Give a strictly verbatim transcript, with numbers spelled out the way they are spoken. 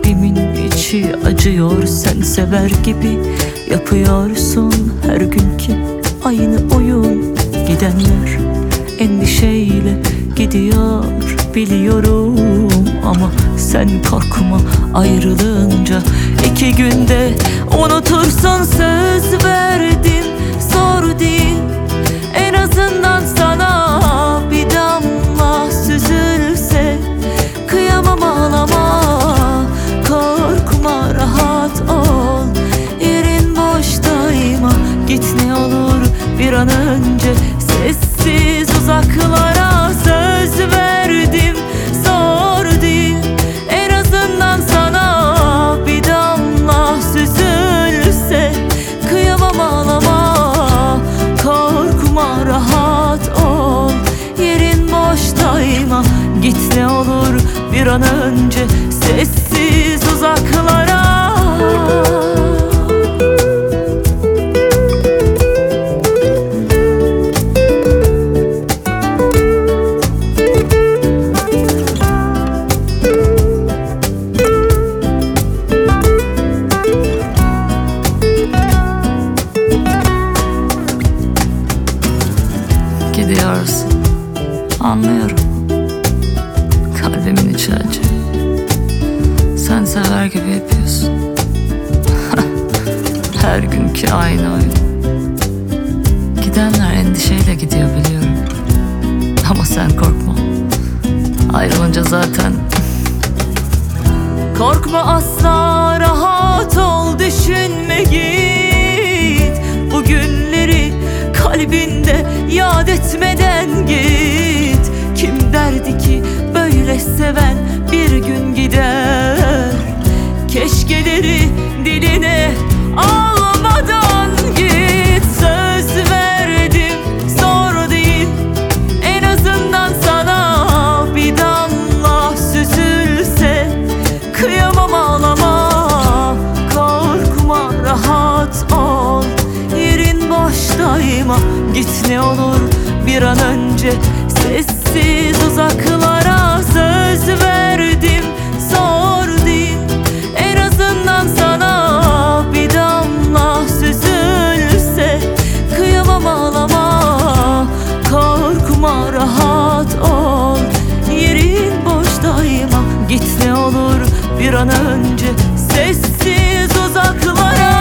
Kalbimin içi acıyor, sen sever gibi yapıyorsun her günkü aynı oyun. Gidenler endişeyle gidiyor biliyorum, ama sen korkma, ayrılınca iki günde unutursun. Söz verdim, zor değil, en azından sana bir damla süzülse. Kıyamam, ağlama, korkma, rahat ol, yerin boştayma. Git ne olur bir an önce sessiz uzaklara. Söz verdim, zor değil, en azından sana bir damla süzülse. Kıyamam, ağlama, korkma, rahat ol, yerin boştayma. Git ne olur bir an önce sessiz uzaklara. Gidiyorsun, anlıyorum, kalbimin içi acı. Sen sever gibi yapıyorsun. Her günkü aynı oyun. Gidenler endişeyle gidiyor biliyorum, ama sen korkma, ayrılınca zaten. Korkma asla, rahat ol, düşünme, git. Bu günleri kalbinde yad etmeden git. Kim derdi ki böyle seven bir gün gider? Keşkeleri diline almadan git. Söz verdim, zor değil, en azından sana bir damla süzülse. Kıyamam, ağlama, korkma, rahat ol, yerin boştayma. Git ne olur bir an önce sessiz uzaklara. Söz verdim, zor değil, en azından sana bir damla süzülse. Kıyamam, ağlama, korkma, rahat ol, yerin boştayma. Git ne olur bir an önce sessiz uzaklara.